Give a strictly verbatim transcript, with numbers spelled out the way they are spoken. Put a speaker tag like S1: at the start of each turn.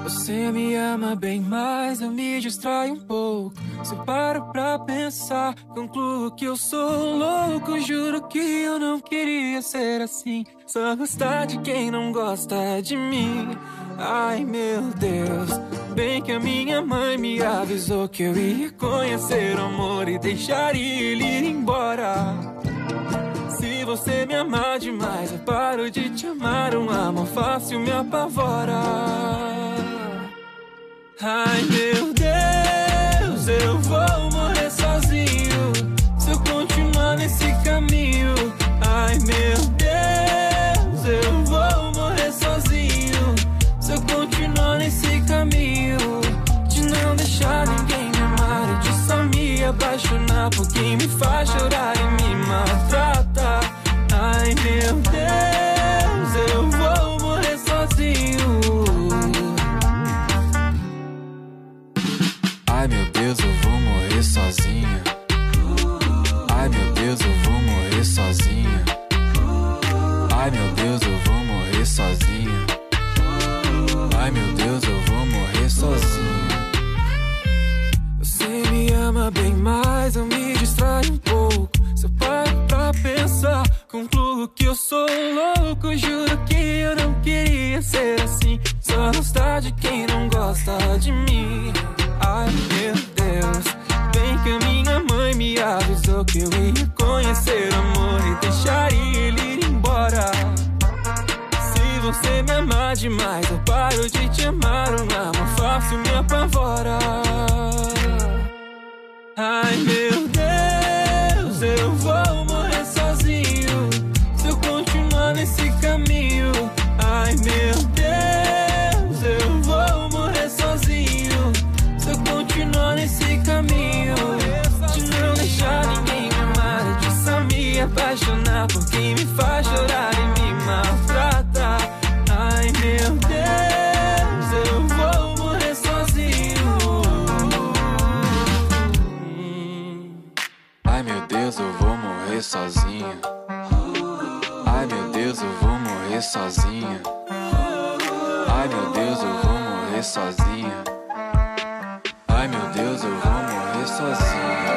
S1: Você me ama bem, mas eu me distraio um pouco. Se eu paro pra pensar, concluo que eu sou louco. Juro que eu não queria ser assim, só gostar de quem não gosta de mim. Ai meu Deus, bem que a minha mãe me avisou que eu ia conhecer o amor e deixaria ele ir embora. Se você me amar demais, eu paro de te amar. Um amor fácil me apavora. Ai meu Deus, eu vou morrer sozinho se eu continuar nesse caminho. Ai meu Deus, eu vou morrer sozinho se eu continuar nesse caminho. De não deixar ninguém me amar e de só me apaixonar por quem me faz chorar e me maltrata. Ai meu Deus, eu vou morrer sozinho.
S2: Ai meu Deus, eu vou morrer sozinha. Ai meu Deus, eu vou morrer sozinha. Ai meu Deus, eu vou morrer sozinha. Ai meu Deus, eu vou morrer sozinha.
S1: Você me ama bem, mas eu me distraio um pouco. Se eu paro pra pensar, concluo que eu sou louco. Juro que eu não queria ser assim, só gostar de quem não gosta de mim. Ai meu Deus, bem que a minha mãe me avisou que eu ia conhecer o amor e deixaria ele ir embora. Se você me amar demais, eu paro de te amar. Um amor fácil me apavora. Ai meu Deus, eu vou morrer sozinho se eu continuar nesse caminho. Ai meu Deus, eu vou morrer sozinho se eu continuar nesse caminho. De não deixar ninguém me amar e de só me apaixonar por quem me faz chorar e me maltrata. Ai meu Deus, eu vou morrer sozinho.
S2: Ai meu Deus, eu vou morrer sozinha. Ai meu Deus, eu vou morrer sozinha. Ai meu Deus, eu vou morrer sozinha. Ai meu Deus, eu vou morrer sozinha.